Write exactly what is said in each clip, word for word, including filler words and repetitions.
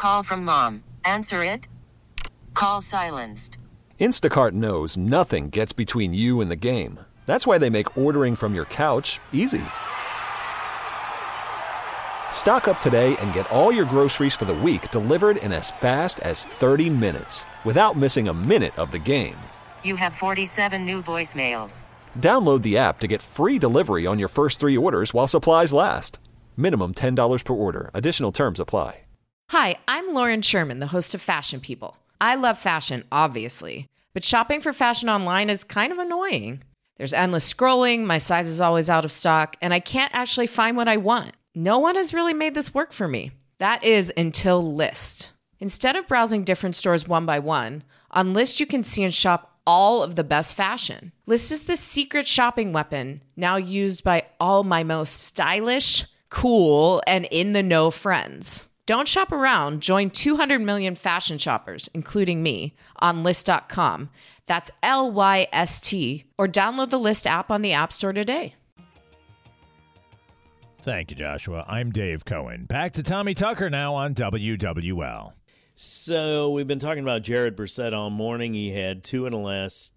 Call from mom. Answer it. Call silenced. Instacart knows nothing gets between you and the game. That's why they make ordering from your couch easy. Stock up today and get all your groceries for the week delivered in as fast as thirty minutes without missing a minute of the game. You have forty-seven new voicemails. Download the app to get free delivery on your first three orders while supplies last. Minimum ten dollars per order. Additional terms apply. Hi, I'm Lauren Sherman, the host of Fashion People. I love fashion, obviously, but shopping for fashion online is kind of annoying. There's endless scrolling, my size is always out of stock, and I can't actually find what I want. No one has really made this work for me. That is until Lyst. Instead of browsing different stores one by one, on Lyst you can see and shop all of the best fashion. Lyst is the secret shopping weapon now used by all my most stylish, cool, and in-the-know friends. Don't shop around. Join two hundred million fashion shoppers, including me, on Lyst dot com. That's L Y S T, or download the Lyst app on the App Store today. Thank you, Joshua. I'm Dave Cohen. Back to Tommy Tucker now on W W L. So we've been talking about Jared Brissett all morning. He had two in the last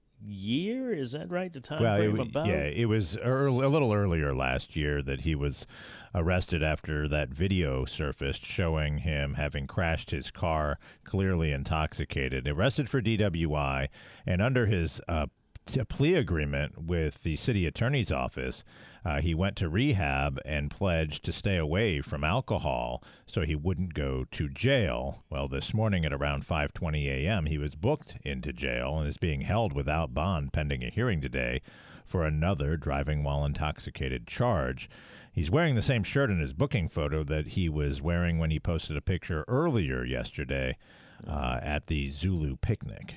year. Is that right? The time well, frame it, about? Yeah, it was early, a little earlier last year that he was arrested after that video surfaced showing him having crashed his car, clearly intoxicated. Arrested for D W I, and under his uh, t- plea agreement with the city attorney's office, uh, he went to rehab and pledged to stay away from alcohol so he wouldn't go to jail. Well, this morning at around five twenty a.m., he was booked into jail and is being held without bond pending a hearing today for another driving while intoxicated charge. He's wearing the same shirt in his booking photo that he was wearing when he posted a picture earlier yesterday uh, at the Zulu picnic.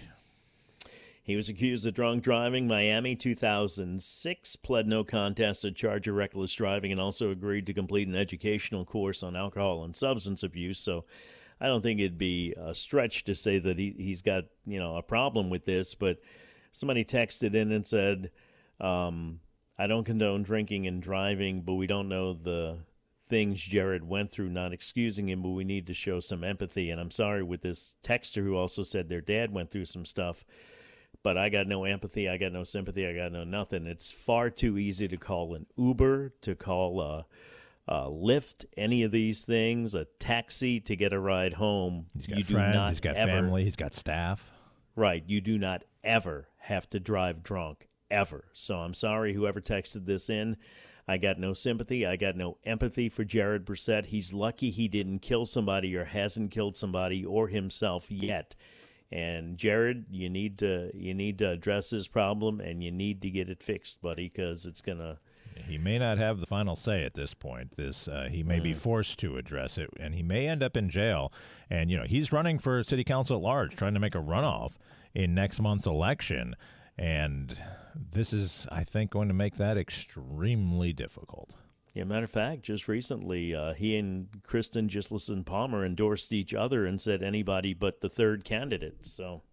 He was accused of drunk driving, Miami, two thousand six, pled no contest, a charge of reckless driving, and also agreed to complete an educational course on alcohol and substance abuse. So I don't think it'd be a stretch to say that he, he's got, you know, a problem with this. But somebody texted in and said, um, I don't condone drinking and driving, but we don't know the things Jared went through, not excusing him, but we need to show some empathy. And I'm sorry with this texter who also said their dad went through some stuff. But I got no empathy, I got no sympathy, I got no nothing. It's far too easy to call an Uber, to call a, a Lyft, any of these things, a taxi to get a ride home. He's got you friends, do not he's got ever, family, he's got staff. Right, you do not ever have to drive drunk, ever. So I'm sorry whoever texted this in. I got no sympathy, I got no empathy for Jared Brissett. He's lucky he didn't kill somebody or hasn't killed somebody or himself yet. And Jared, you need to you need to address this problem, and you need to get it fixed, buddy, because it's gonna. He may not have the final say at this point. This uh, he may mm. be forced to address it, and he may end up in jail. And you know he's running for city council at large, trying to make a runoff in next month's election, and this is, I think, going to make that extremely difficult. Yeah, matter of fact, just recently, uh, he and Kristen Gislason Palmer endorsed each other and said anybody but the third candidate. So,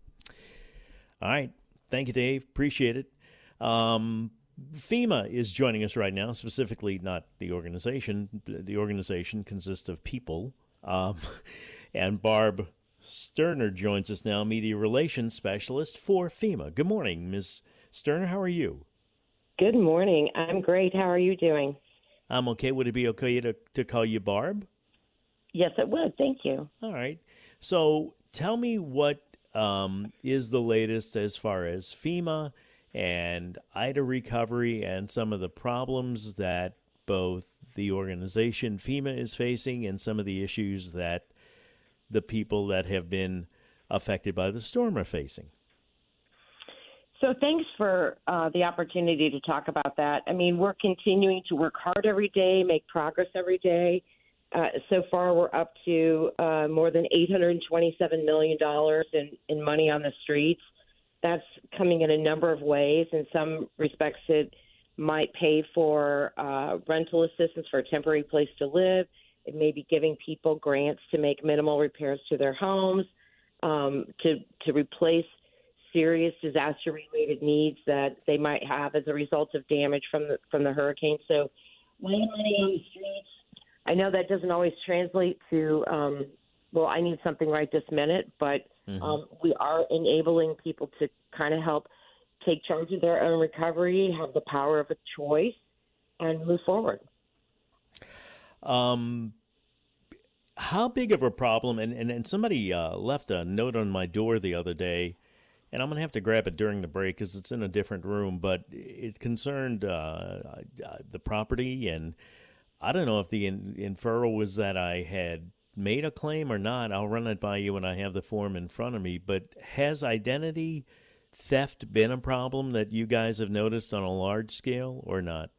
all right. Thank you, Dave. Appreciate it. Um, FEMA is joining us right now, specifically not the organization. The organization consists of people. Um, and Barb Sterner joins us now, media relations specialist for FEMA. Good morning, Miz Sterner. How are you? Good morning. I'm great. How are you doing? I'm okay. Would it be okay to, to call you Barb? Yes, it would. Thank you. All right. So tell me what um, is the latest as far as FEMA and Ida recovery and some of the problems that both the organization FEMA is facing and some of the issues that the people that have been affected by the storm are facing. So thanks for uh, the opportunity to talk about that. I mean, we're continuing to work hard every day, make progress every day. Uh, so far, we're up to uh, more than eight hundred twenty-seven million dollars in, in money on the streets. That's coming in a number of ways. In some respects, it might pay for uh, rental assistance for a temporary place to live. It may be giving people grants to make minimal repairs to their homes, um, to, to replace serious disaster-related needs that they might have as a result of damage from the from the hurricane. So, money on the streets. I know that doesn't always translate to um, well, I need something right this minute, but Mm-hmm. um, we are enabling people to kind of help take charge of their own recovery, have the power of a choice, and move forward. Um, how big of a problem, and, and, and somebody uh, left a note on my door the other day, and I'm going to have to grab it during the break because it's in a different room, but it concerned uh, the property, and I don't know if the in, inferral was that I had made a claim or not. I'll run it by you when I have the form in front of me, but has identity theft been a problem that you guys have noticed on a large scale or not?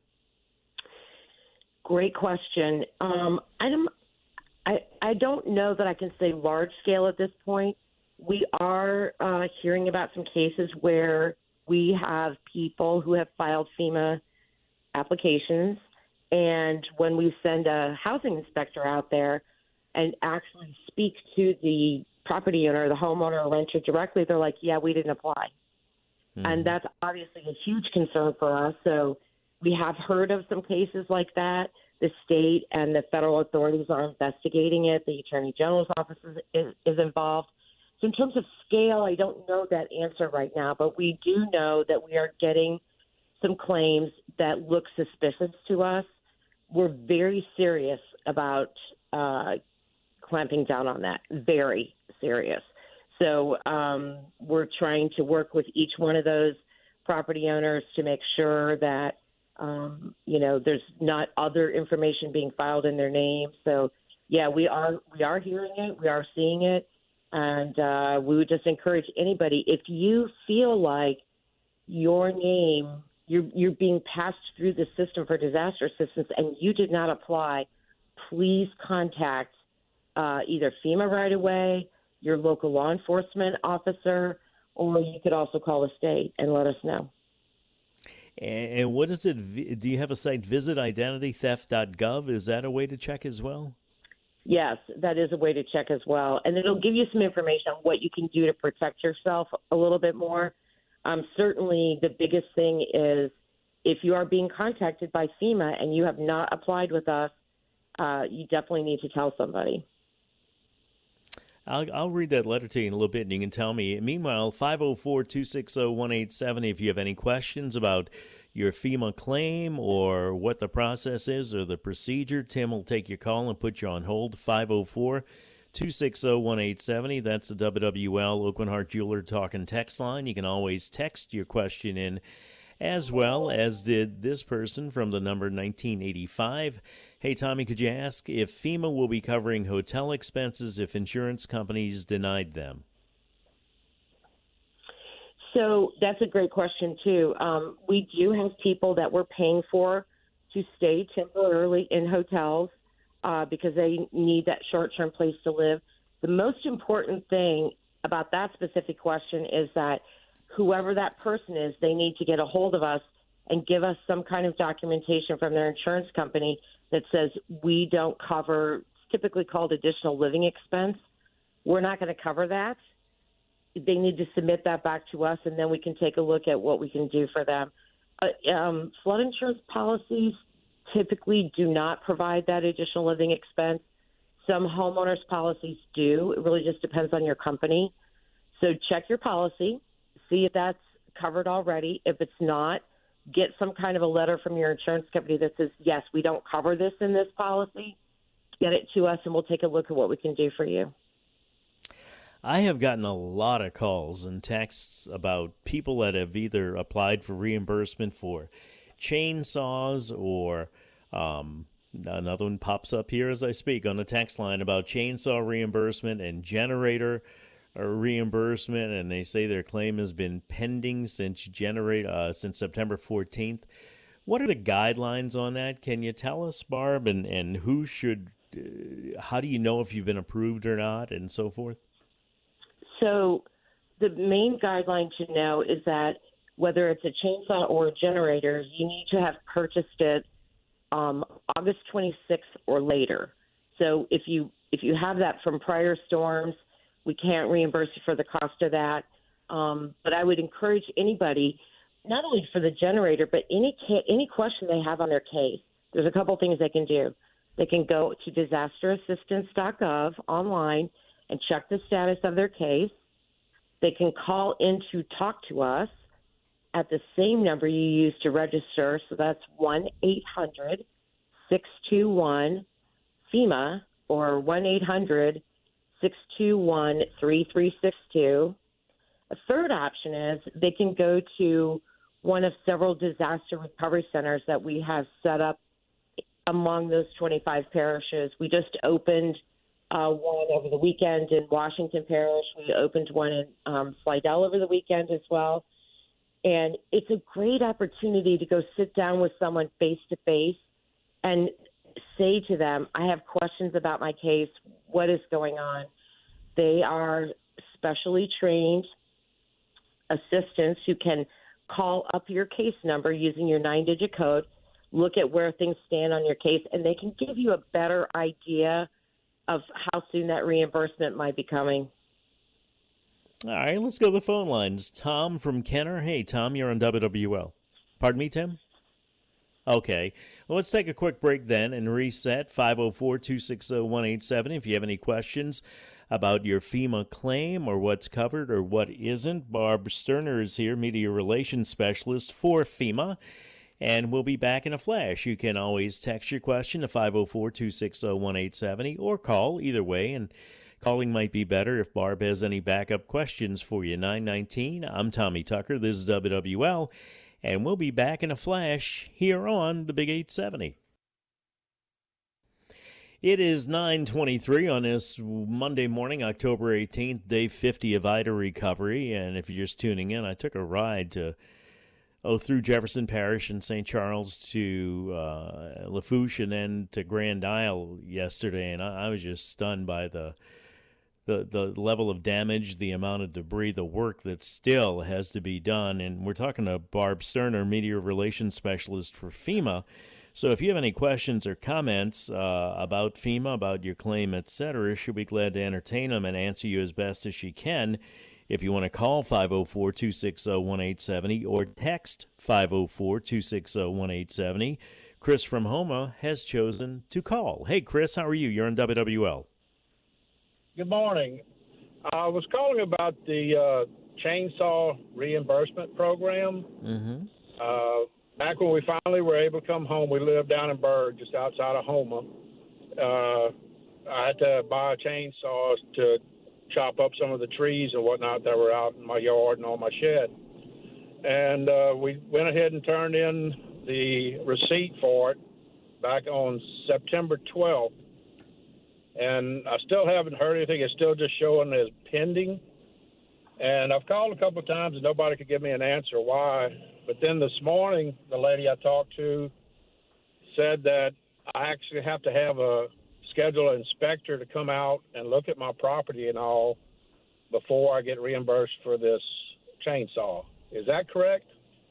Great question. Um, I don't, I, I don't know that I can say large scale at this point. We are uh, hearing about some cases where we have people who have filed FEMA applications, and when we send a housing inspector out there and actually speak to the property owner, the homeowner or renter directly, they're like, yeah, we didn't apply. Mm-hmm. And that's obviously a huge concern for us. So we have heard of some cases like that. The state and the federal authorities are investigating it. The Attorney General's office is, is, is involved. So in terms of scale, I don't know that answer right now, but we do know that we are getting some claims that look suspicious to us. We're very serious about uh, clamping down on that, very serious. So um, we're trying to work with each one of those property owners to make sure that, um, you know, there's not other information being filed in their name. So, yeah, we are we are hearing it. We are seeing it. And uh, we would just encourage anybody, if you feel like your name, you're, you're being passed through the system for disaster assistance and you did not apply, please contact uh, either FEMA right away, your local law enforcement officer, or you could also call the state and let us know. And what is it? Do you have a site, visit identity theft dot gov? Is that a way to check as well? Yes, that is a way to check as well. And it'll give you some information on what you can do to protect yourself a little bit more. Um, certainly the biggest thing is if you are being contacted by FEMA and you have not applied with us, uh, you definitely need to tell somebody. I'll, I'll read that letter to you in a little bit, and you can tell me. Meanwhile, five oh four, two six oh, one eight seven zero if you have any questions about your FEMA claim or what the process is or the procedure. Tim will take your call and put you on hold. five oh four, two six oh, one eight seven zero. That's the W W L Oakland Heart Jeweler Talking text line. You can always text your question in, as well as did this person from the number nineteen eighty-five. Hey, Tommy, could you ask if FEMA will be covering hotel expenses if insurance companies denied them? So that's a great question, too. Um, we do have people that we're paying for to stay temporarily in hotels uh, because they need that short-term place to live. The most important thing about that specific question is that whoever that person is, they need to get a hold of us and give us some kind of documentation from their insurance company that says we don't cover, it's typically called additional living expense. We're not going to cover that. They need to submit that back to us, and then we can take a look at what we can do for them. Uh, um, flood insurance policies typically do not provide that additional living expense. Some homeowners policies do. It really just depends on your company. So check your policy, see if that's covered already. If it's not, get some kind of a letter from your insurance company that says, yes, we don't cover this in this policy. Get it to us, and we'll take a look at what we can do for you. I have gotten a lot of calls and texts about people that have either applied for reimbursement for chainsaws or um, another one pops up here as I speak on the text line about chainsaw reimbursement and generator reimbursement, and they say their claim has been pending since generate uh, since September fourteenth. What are the guidelines on that? Can you tell us, Barb, and, and who should, uh, how do you know if you've been approved or not, and so forth? So the main guideline to know is that whether it's a chainsaw or a generator, you need to have purchased it um, August twenty-sixth or later. So if you if you have that from prior storms, we can't reimburse you for the cost of that. Um, but I would encourage anybody, not only for the generator, but any ca- any question they have on their case. There's a couple things they can do. They can go to disaster assistance dot gov online and check the status of their case. They can call in to talk to us at the same number you used to register. So that's one eight hundred six two one FEMA or one eight hundred six two one three three six two. A third option is they can go to one of several disaster recovery centers that we have set up among those twenty-five parishes. We just opened uh, one over the weekend in Washington Parish. We opened one in um, Slidell over the weekend as well. And it's a great opportunity to go sit down with someone face-to-face and say to them, I have questions about my case. What is going on? They are specially trained assistants who can call up your case number using your nine-digit code, look at where things stand on your case, and they can give you a better idea of how soon that reimbursement might be coming. All right, let's go to the phone lines. Tom from Kenner. Hey, Tom, you're on W W L. Pardon me, Tim? Okay. Well, let's take a quick break then and reset. five oh four, two six oh, one eight seven if you have any questions about your FEMA claim or what's covered or what isn't. Barb Sterner is here, Media Relations Specialist for FEMA, and we'll be back in a flash. You can always text your question to five oh four, two six oh, one eight seven or call either way, and calling might be better if Barb has any backup questions for you. nine nineteen, I'm Tommy Tucker. This is W W L, and we'll be back in a flash here on the Big eight seventy. It is nine twenty-three on this Monday morning, October eighteenth, day fifty of Ida recovery. And if you're just tuning in, I took a ride to oh through Jefferson Parish and Saint Charles to uh, Lafourche and then to Grand Isle yesterday, and I, I was just stunned by the the the level of damage, the amount of debris, the work that still has to be done. And we're talking to Barb Sterner, Media Relations Specialist for FEMA. So if you have any questions or comments uh, about FEMA, about your claim, et cetera, she'll be glad to entertain them and answer you as best as she can. If you want to call five oh four, two six oh, one eight seven oh or text five oh four, two six oh, one eight seven oh, Chris from Houma has chosen to call. Hey, Chris, how are you? You're on W W L. Good morning. I was calling about the uh, chainsaw reimbursement program. Mm-hmm. Uh, back when we finally were able to come home, we lived down in Berg, just outside of Houma. Uh, I had to buy a chainsaw to chop up some of the trees and whatnot that were out in my yard and on my shed. And uh, we went ahead and turned in the receipt for it back on September twelfth. And I still haven't heard anything. It's still just showing as pending. And I've called a couple of times and nobody could give me an answer why. But then this morning, the lady I talked to said that I actually have to have a schedule an inspector to come out and look at my property and all before I get reimbursed for this chainsaw. Is that correct?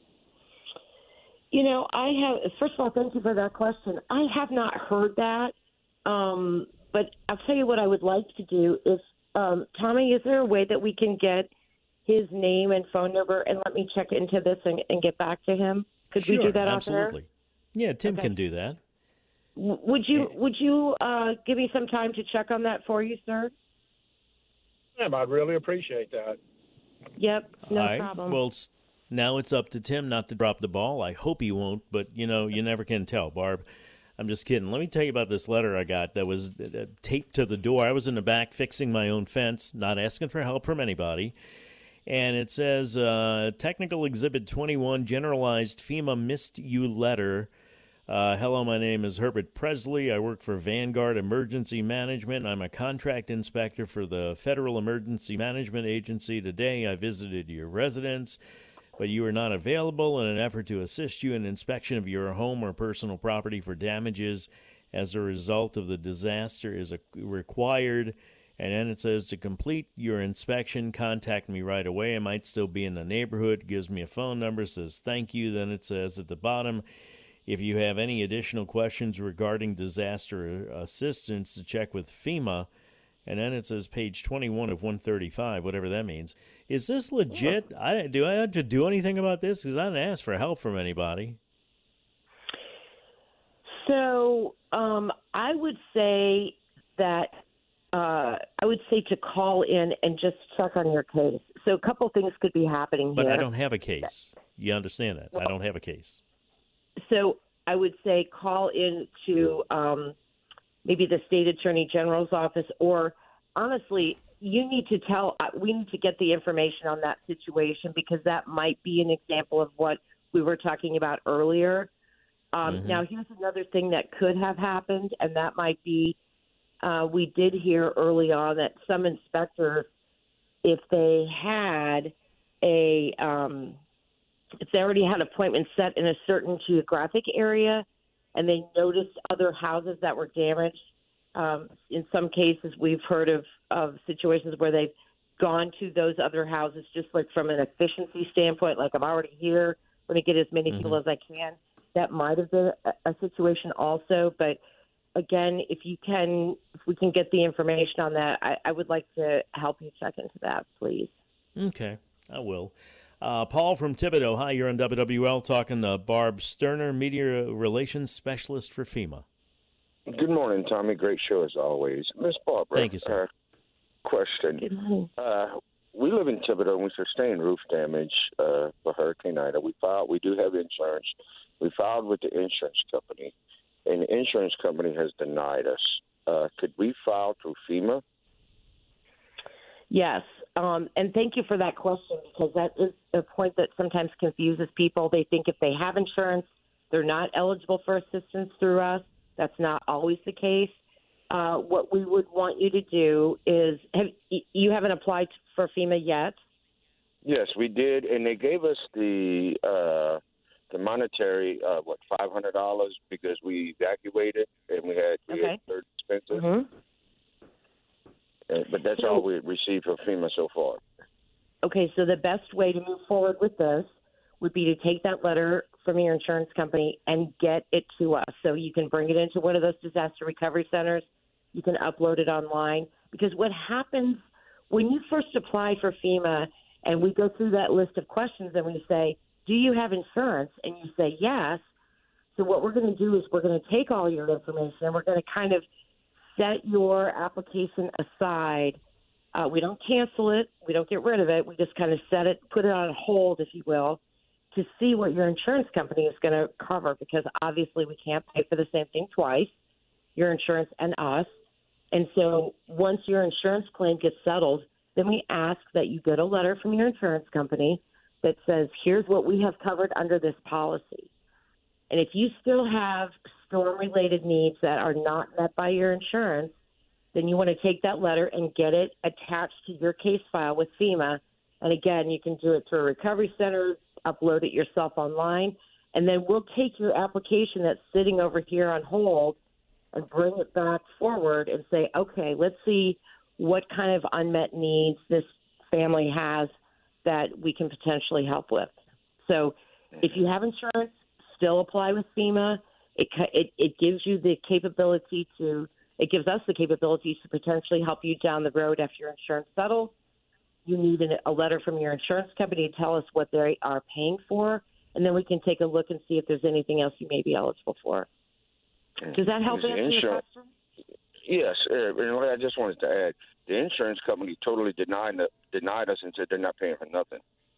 You know, I have, first of all, thank you for that question. I have not heard that. Um, but I'll tell you what I would like to do is, um, Tommy, is there a way that we can get his name and phone number and let me check into this and, and get back to him? Could sure, we do that absolutely. out there? Yeah, Tim okay. can do that. Would you would you uh, give me some time to check on that for you, sir? Ma'am, I'd really appreciate that. Yep, no All right. problem. Well, now it's up to Tim not to drop the ball. I hope he won't, but, you know, you never can tell, Barb. I'm just kidding. Let me tell you about this letter I got that was taped to the door. I was in the back fixing my own fence, not asking for help from anybody. And it says, uh, Technical Exhibit twenty-one, Generalized FEMA Missed You Letter. Uh, hello, my name is Herbert Presley. I work for Vanguard Emergency Management. I'm a contract inspector for the Federal Emergency Management Agency. Today, I visited your residence, but you are not available. In an effort to assist you in inspection of your home or personal property for damages as a result of the disaster is a, required. And then it says, to complete your inspection, contact me right away. I might still be in the neighborhood. It gives me a phone number, says thank you. Then it says at the bottom, if you have any additional questions regarding disaster assistance, to check with FEMA. And then it says page twenty-one of one thirty-five, whatever that means. Is this legit? I, do I have to do anything about this? Because I didn't ask for help from anybody. So um, I would say that uh, I would say to call in and just check on your case. So a couple things could be happening But here. I don't have a case. You understand that? Well, I don't have a case. So I would say call in to um, maybe the state attorney general's office, or honestly, you need to tell, uh, we need to get the information on that situation, because that might be an example of what we were talking about earlier. Um, Mhm. Now, here's another thing that could have happened, and that might be, uh, we did hear early on that some inspectors, if they had a, um, if they already had appointments set in a certain geographic area and they noticed other houses that were damaged, um, in some cases we've heard of, of situations where they've gone to those other houses just like from an efficiency standpoint, like I'm already here, let me get as many people Mhm. as I can. That might have been a, a situation also. But again, if you can, if we can get the information on that, I, I would like to help you check into that, please. Okay, I will. Uh, Paul from Thibodaux. Hi, you're on W W L talking to Barb Sterner, Media Relations Specialist for FEMA. Good morning, Tommy. Great show as always. Miss Barbara. Thank you, sir. Uh, question. Good morning. Uh, we live in Thibodaux and we sustained roof damage uh, for Hurricane Ida. We filed. We do have insurance. We filed with the insurance company, and the insurance company has denied us. Uh, could we file through FEMA? Yes, um, and thank you for that question, because that is a point that sometimes confuses people. They think if they have insurance, they're not eligible for assistance through us. That's not always the case. Uh, what we would want you to do is, have, you haven't applied for FEMA yet? Yes, we did, and they gave us the uh, the monetary uh, what five hundred dollars because we evacuated and we had we Okay. had third expenses. Mm-hmm. Uh, but that's So- all we received from FEMA so far. Okay, so the best way to move forward with this would be to take that letter from your insurance company and get it to us. So you can bring it into one of those disaster recovery centers. You can upload it online. Because what happens when you first apply for FEMA and we go through that list of questions and we say, do you have insurance? And you say yes. So what we're going to do is we're going to take all your information and we're going to kind of set your application aside. Uh, we don't cancel it. We don't get rid of it. We just kind of set it, put it on hold, if you will, to see what your insurance company is going to cover, because obviously we can't pay for the same thing twice, your insurance and us. And so once your insurance claim gets settled, then we ask that you get a letter from your insurance company that says, here's what we have covered under this policy. And if you still have storm-related needs that are not met by your insurance, then you want to take that letter and get it attached to your case file with FEMA. And again, you can do it through a recovery center, upload it yourself online, and then we'll take your application that's sitting over here on hold and bring it back forward and say, okay, let's see what kind of unmet needs this family has that we can potentially help with. So if you have insurance, still apply with FEMA. It, it, it gives you the capability to, it gives us the capability to potentially help you down the road after your insurance settles. You need an, a letter from your insurance company to tell us what they are paying for, and then we can take a look and see if there's anything else you may be eligible for. Does that help Is the answer your insurance- question? Yes, uh, and I just wanted to add, the insurance company totally denied denied us and said they're not paying for nothing.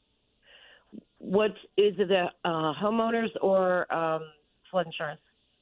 What is it, a uh, homeowners or um, flood insurance?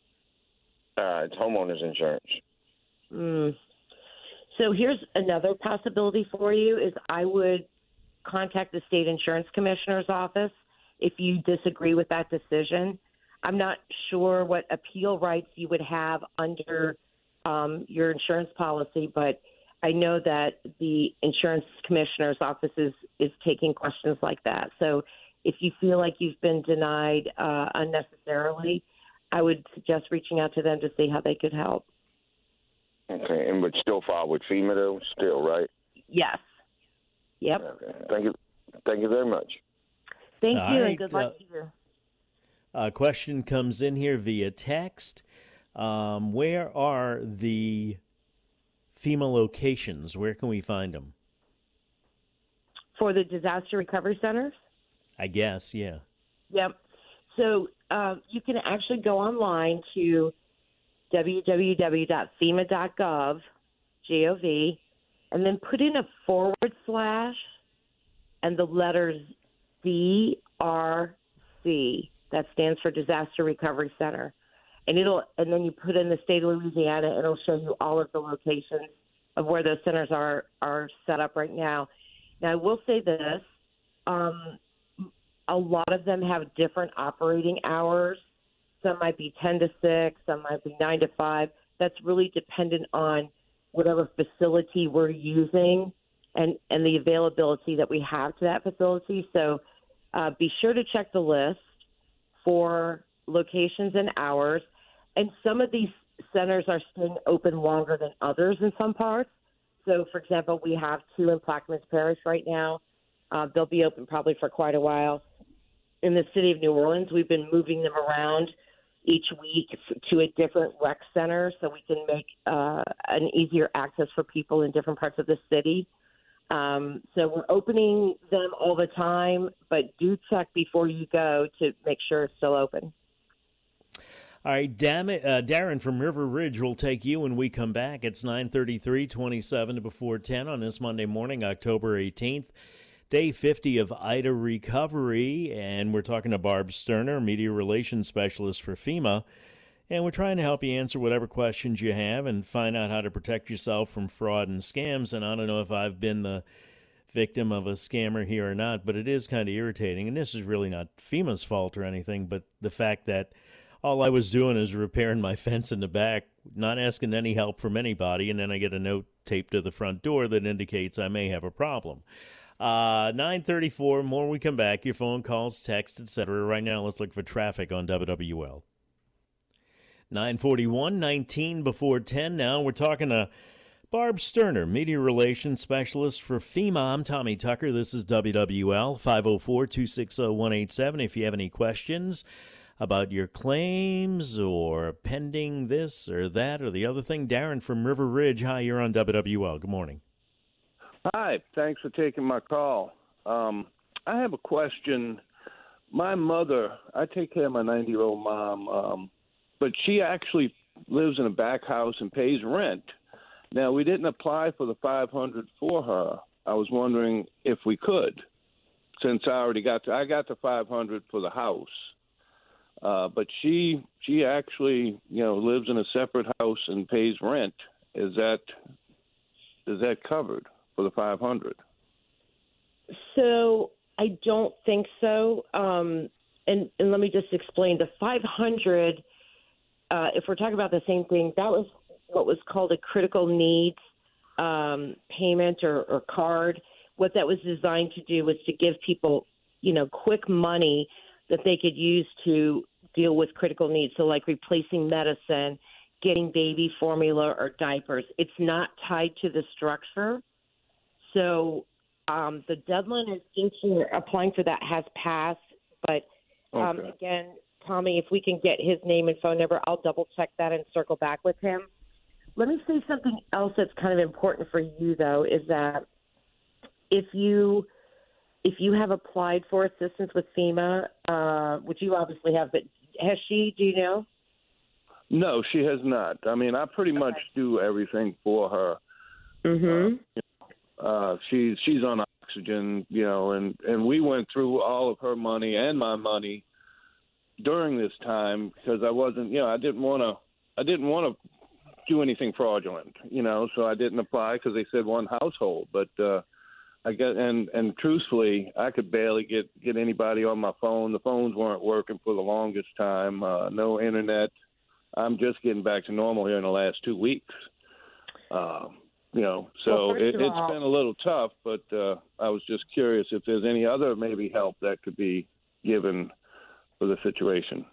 Uh, it's homeowners insurance. Mm. So here's another possibility for you is I would contact the state insurance commissioner's office if you disagree with that decision. I'm not sure what appeal rights you would have under um, your insurance policy, but I know that the insurance commissioner's office is, is taking questions like that. So if you feel like you've been denied uh, unnecessarily, I would suggest reaching out to them to see how they could help. Okay, and would still file with FEMA though, still, right? Yes. Yep. Okay. Thank you. Thank you very much. Thank All you, right, and good luck uh, to you. A question comes in here via text. Um, where are the FEMA locations? Where can we find them? For the disaster recovery centers? I guess, yeah. Yep. So uh, you can actually go online to w w w dot fema dot gov, G O V, and then put in a forward slash and the letters D R C. That stands for Disaster Recovery Center. And it'll and then you put in the state of Louisiana, and it'll show you all of the locations of where those centers are, are set up right now. Now, I will say this. Um, a lot of them have different operating hours. Some might be ten to six, some might be nine to five. That's really dependent on whatever facility we're using and, and the availability that we have to that facility. So uh, be sure to check the list for locations and hours. And some of these centers are staying open longer than others in some parts. So, for example, we have two in Plaquemines Parish right now. Uh, they'll be open probably for quite a while. In the city of New Orleans, we've been moving them around each week to a different rec center so we can make uh, an easier access for people in different parts of the city. Um, so we're opening them all the time, but do check before you go to make sure it's still open. All right, damn it, uh, Darren from River Ridge will take you when we come back. It's nine thirty-three, twenty-seven to before ten on this Monday morning, October eighteenth. Day fifty of Ida recovery, and we're talking to Barb Sterner, Media Relations Specialist for FEMA, and we're trying to help you answer whatever questions you have and find out how to protect yourself from fraud and scams. And I don't know if I've been the victim of a scammer here or not, but it is kind of irritating, and this is really not FEMA's fault or anything, but the fact that all I was doing is repairing my fence in the back, not asking any help from anybody, and then I get a note taped to the front door that indicates I may have a problem. Uh, nine thirty-four, more when we come back. Your phone calls, text, et cetera. Right now, let's look for traffic on W W L. nine forty-one, nineteen before ten now. We're talking to Barb Sterner, Media Relations Specialist for FEMA. I'm Tommy Tucker. This is W W L, five oh four, two six oh, one eight seven. If you have any questions about your claims or pending this or that or the other thing. Darren from River Ridge, hi, you're on W W L. Good morning. Hi, thanks for taking my call. Um, I have a question. My mother, I take care of my ninety-year-old mom, um, but she actually lives in a back house and pays rent. Now, we didn't apply for the five hundred for her. I was wondering if we could, since I already got to, I got the five hundred for the house. Uh, but she she actually, you know, lives in a separate house and pays rent. Is that is that covered for the five hundred? So I don't think so. Um, and, and let me just explain. The five hundred, uh, if we're talking about the same thing, that was what was called a critical needs um, payment or, or card. What that was designed to do was to give people, you know, quick money that they could use to deal with critical needs. So like replacing medicine, getting baby formula or diapers. It's not tied to the structure. So um, the deadline is thinking applying for that has passed. But um, okay. Again, Tommy, if we can get his name and phone number, I'll double check that and circle back with him. Let me say something else that's kind of important for you, though, is that if you if you have applied for assistance with FEMA, uh, which you obviously have, but has she, do you know? No, she has not. I mean, I pretty okay. much do everything for her. Mm-hmm. Uh, uh, she's she's on oxygen, you know, and, and we went through all of her money and my money during this time because I wasn't, you know, I didn't want to, I didn't want to do anything fraudulent, you know, so I didn't apply because they said one household, but uh, I get and and truthfully, I could barely get get anybody on my phone. The phones weren't working for the longest time. Uh, no internet. I'm just getting back to normal here in the last two weeks. Uh, you know, so well, it, it's all, been a little tough. But uh, I was just curious if there's any other maybe help that could be given for the situation.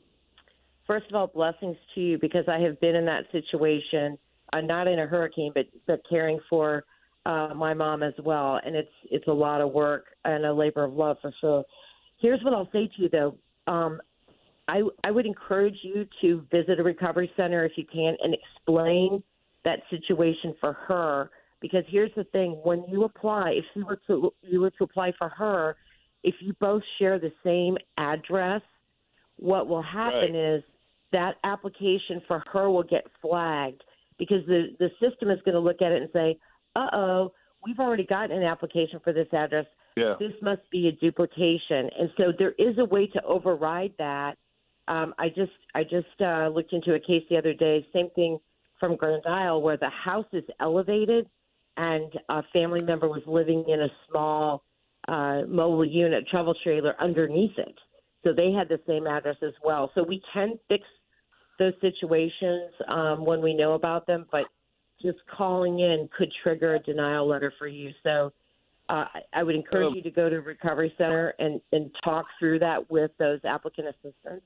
First of all, blessings to you because I have been in that situation, uh, not in a hurricane, but but caring for. Uh, my mom as well, and it's it's a lot of work and a labor of love for sure. Here's what I'll say to you, though. Um, I, I would encourage you to visit a recovery center if you can and explain that situation for her, because here's the thing. When you apply, if you were to, you were to apply for her, if you both share the same address, what will happen right. is that application for her will get flagged because the, the system is going to look at it and say, uh-oh, we've already gotten an application for this address. Yeah. This must be a duplication. And so there is a way to override that. Um, I just I just uh, looked into a case the other day, same thing from Grand Isle, where the house is elevated and a family member was living in a small uh, mobile unit, travel trailer underneath it. So they had the same address as well. So we can fix those situations um, when we know about them, but just calling in could trigger a denial letter for you. So uh, I would encourage um, you to go to a recovery center and, and talk through that with those applicant assistants.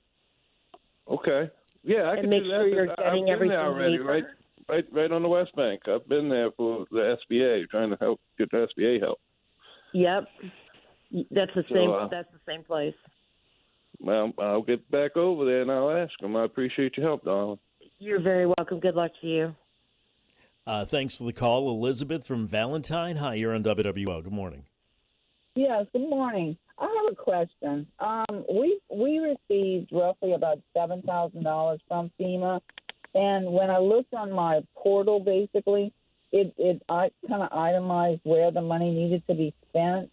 Okay. Yeah, I And can make do sure that. you're I- getting I've been everything there you already, need. right, right, right on the West Bank. I've been there for the S B A, trying to help get the S B A help. Yep, that's the So, same. uh, that's the same place. Well, I'll get back over there and I'll ask them. I appreciate your help, darling. You're very welcome. Good luck to you. Uh, thanks for the call, Elizabeth from Valentine. Hi, you're on W W L. Good morning. Yes, good morning. I have a question. Um, we we received roughly about seven thousand dollars from FEMA, and when I looked on my portal, basically, it it I kind of itemized where the money needed to be spent.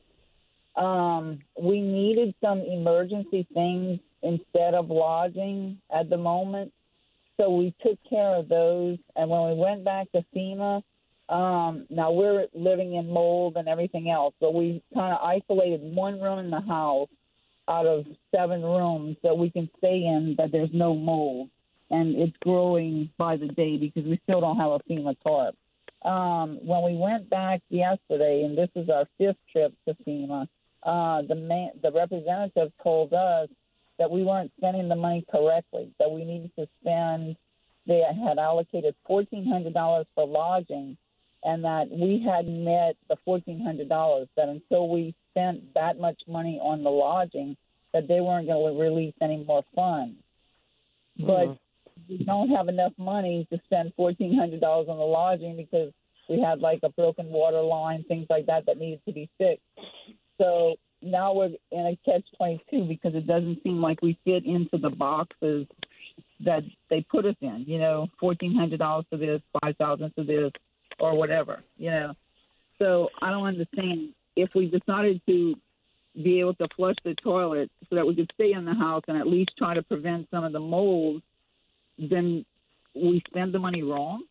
Um, we needed some emergency things instead of lodging at the moment, so we took care of those. And when we went back to FEMA. Um, now we're living in mold and everything else, but we kind of isolated one room in the house out of seven rooms that we can stay in that there's no mold, and it's growing by the day because we still don't have a FEMA tarp. Um, when we went back yesterday, and this is our fifth trip to FEMA, uh, the man, the representative told us that we weren't spending the money correctly, that we needed to spend. They had allocated fourteen hundred dollars for lodging, and that we hadn't met the fourteen hundred dollars, that until we spent that much money on the lodging, that they weren't going to release any more funds. Mm-hmm. But we don't have enough money to spend fourteen hundred dollars on the lodging because we had like a broken water line, things like that that needed to be fixed. So now we're in a catch twenty-two because it doesn't seem like we fit into the boxes that they put us in, you know, fourteen hundred dollars for this, five thousand dollars for this, or whatever, you know. So I don't understand. If we decided to be able to flush the toilet so that we could stay in the house and at least try to prevent some of the mold, then we spend the money wrong?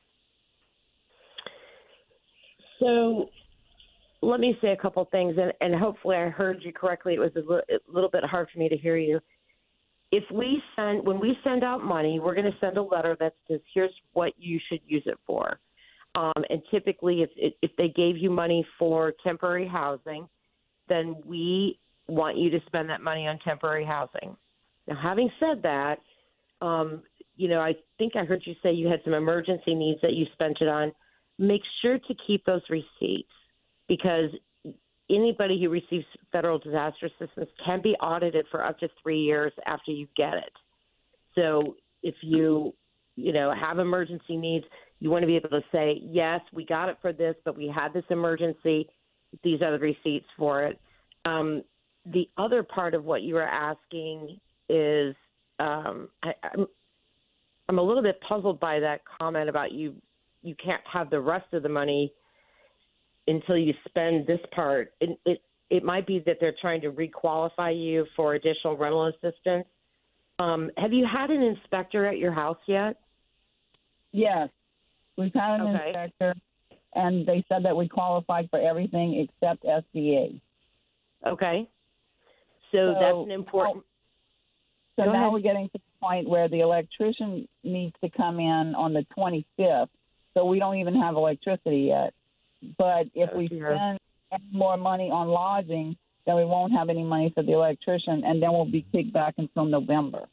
So let me say a couple things, and, and hopefully I heard you correctly. It was a, li- a little bit hard for me to hear you. If we send, when we send out money, we're going to send a letter that says, here's what you should use it for. Um, and typically, if if they gave you money for temporary housing, then we want you to spend that money on temporary housing. Now, having said that, um, you know, I think I heard you say you had some emergency needs that you spent it on. Make sure to keep those receipts, because anybody who receives federal disaster assistance can be audited for up to three years after you get it. So if you, you know, have emergency needs, you want to be able to say, yes, we got it for this, but we had this emergency. These are the receipts for it. Um, the other part of what you were asking is um, I, I'm, I'm a little bit puzzled by that comment about you you can't have the rest of the money until you spend this part. It, it, it might be that they're trying to requalify you for additional rental assistance. Um, have you had an inspector at your house yet? Yes. We've had an Okay. inspector, and they said that we qualified for everything except S B A. Okay. So, So, that's an important. So Go now ahead. we're getting to the point where the electrician needs to come in on the twenty-fifth, so we don't even have electricity yet. But if Oh, we dear. spend any more money on lodging, then we won't have any money for the electrician, and then we'll be kicked back until November.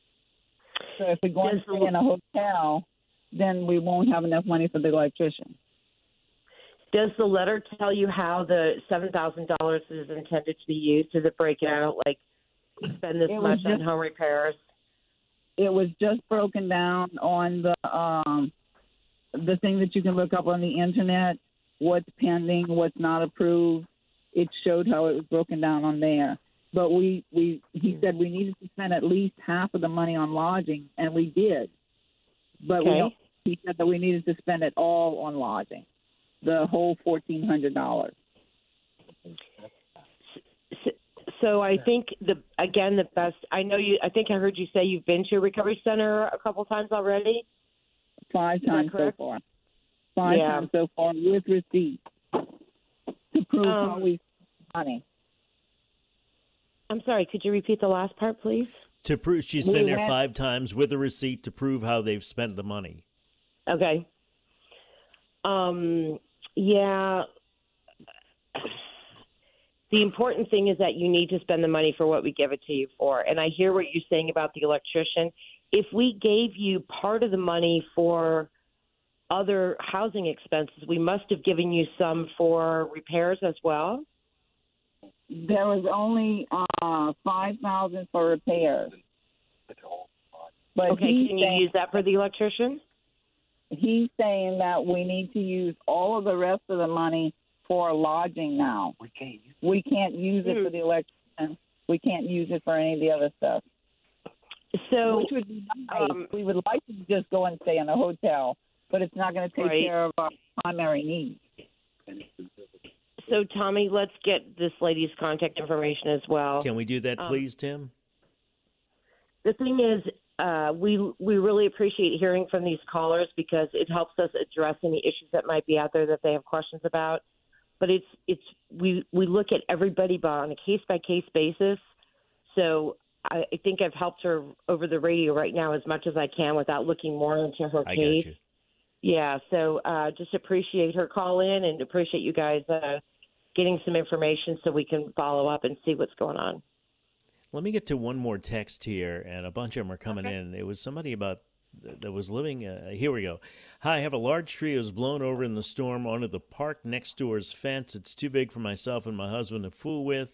So if we go and Does the- stay in a hotel, then we won't have enough money for the electrician. Does the letter tell you how the seven thousand dollars is intended to be used? Does it break it out, like spend this It was much on just- home repairs? It was just broken down on the um, the thing that you can look up on the internet, what's pending, what's not approved. It showed how it was broken down on there. but we, we he said we needed to spend at least half of the money on lodging, and we did. But Okay. we don't, he said that we needed to spend it all on lodging, the whole fourteen hundred dollars. So, so I think the again the best. I know you. I think I heard you say you've been to a recovery center a couple times already. Five Is that times so correct? far. Five Yeah. times so far with receipts to prove Um, how we spent money. I'm sorry. Could you repeat the last part, please? To prove she's We been there went- five times with a receipt to prove how they've spent the money. Okay. Um. Yeah. The important thing is that you need to spend the money for what we give it to you for. And I hear what you're saying about the electrician. If we gave you part of the money for other housing expenses, we must have given you some for repairs as well. There was only uh, five thousand for repairs. But Okay, he's can you saying, use that for the electrician? he's saying that we need to use all of the rest of the money for lodging now. We can't. We can't use it for the electrician. We can't use it for any of the other stuff. So, Which would be nice. um, we would like to just go and stay in a hotel, but it's not going to take Right. care of our primary needs. so Tommy, let's get this lady's contact information as well. Can we do that, um, please, Tim? The thing is, uh, we we really appreciate hearing from these callers because it helps us address any issues that might be out there that they have questions about. But it's it's we we look at everybody on a case by case basis. So I, I think I've helped her over the radio right now as much as I can without looking more into her I case. got you. Yeah. So uh, just appreciate her call in and appreciate you guys uh, getting some information so we can follow up and see what's going on. Let me get to one more text here, and a bunch of them are coming in. It was somebody about that was living. Uh, here we go. Hi, I have a large tree that was blown over in the storm onto the park next door's fence. It's too big for myself and my husband to fool with.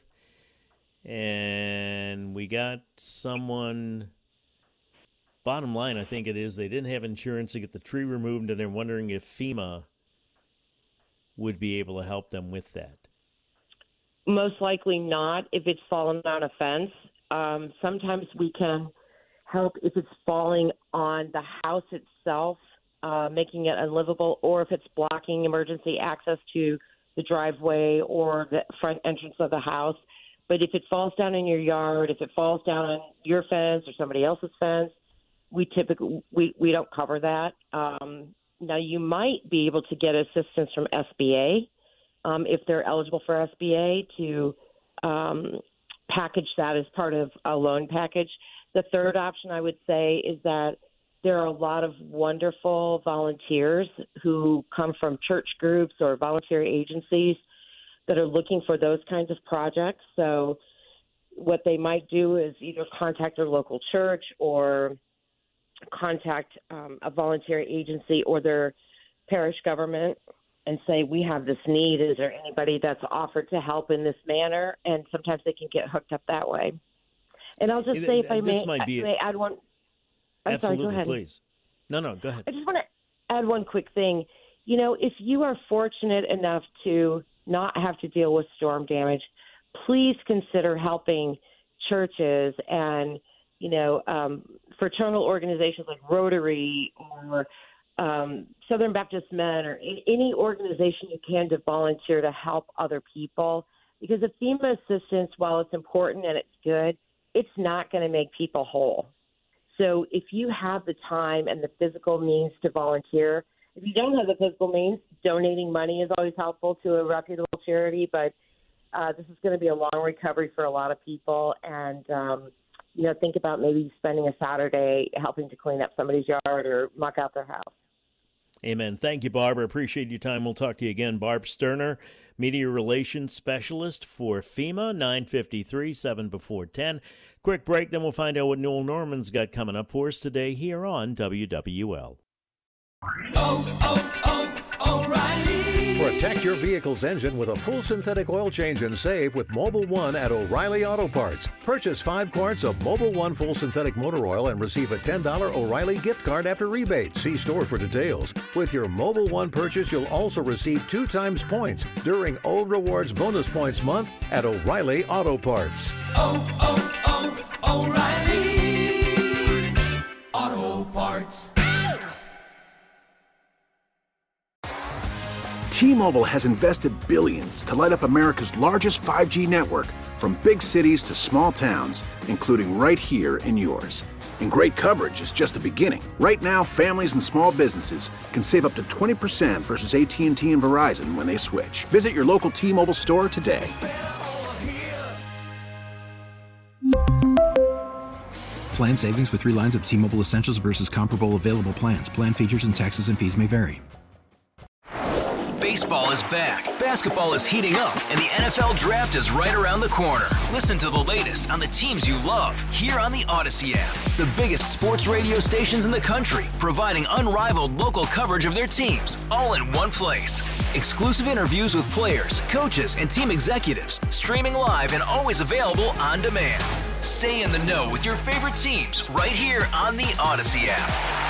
And we got someone. Bottom line, I think it is they didn't have insurance to get the tree removed, and they're wondering if FEMA would be able to help them with that. Most likely not if it's fallen on a fence. Um, sometimes we can help if it's falling on the house itself, uh, making it unlivable, or if it's blocking emergency access to the driveway or the front entrance of the house. But if it falls down in your yard, if it falls down on your fence or somebody else's fence, we typically we, we don't cover that. Um, now, you might be able to get assistance from S B A. Um, if they're eligible for S B A to um, package that as part of a loan package. The third option I would say is that there are a lot of wonderful volunteers who come from church groups or volunteer agencies that are looking for those kinds of projects. So what they might do is either contact their local church or contact um, a volunteer agency or their parish government and say, we have this need. Is there anybody that's offered to help in this manner? And sometimes they can get hooked up that way. And I'll just Yeah, say, if I this may, might be may add one. I'm Absolutely, sorry, go ahead. please. No, no, go ahead. I just want to add one quick thing. You know, if you are fortunate enough to not have to deal with storm damage, please consider helping churches and, you know, um, fraternal organizations like Rotary or um, Southern Baptist Men or a- any organization you can to volunteer to help other people. Because the FEMA assistance, while it's important and it's good, it's not going to make people whole. So if you have the time and the physical means to volunteer, if you don't have the physical means, donating money is always helpful to a reputable charity. But uh, this is going to be a long recovery for a lot of people. And, um, you know, think about maybe spending a Saturday helping to clean up somebody's yard or muck out their house. Amen. Thank you, Barb. I appreciate your time. We'll talk to you again. Barb Sterner, Media Relations Specialist for FEMA, nine fifty-three, seven before ten. Quick break, then we'll find out what Noel Norman's got coming up for us today here on W W L. Oh, oh, oh, O'Reilly. Protect your vehicle's engine with a full synthetic oil change and save with Mobil one at O'Reilly Auto Parts. Purchase five quarts of Mobil one full synthetic motor oil and receive a ten dollars O'Reilly gift card after rebate. See store for details. With your Mobil one purchase, you'll also receive two times points during O Rewards Bonus Points Month at O'Reilly Auto Parts. Oh, oh, oh, O'Reilly Auto Parts. T-Mobile has invested billions to light up America's largest five G network, from big cities to small towns, including right here in yours. And great coverage is just the beginning. Right now, families and small businesses can save up to twenty percent versus A T and T and Verizon when they switch. Visit your local T-Mobile store today. Plan savings with three lines of T-Mobile Essentials versus comparable available plans. Plan features and taxes and fees may vary. Baseball is back, basketball is heating up, and the N F L Draft is right around the corner. Listen to the latest on the teams you love here on the Odyssey app. The biggest sports radio stations in the country, providing unrivaled local coverage of their teams, all in one place. Exclusive interviews with players, coaches, and team executives, streaming live and always available on demand. Stay in the know with your favorite teams right here on the Odyssey app.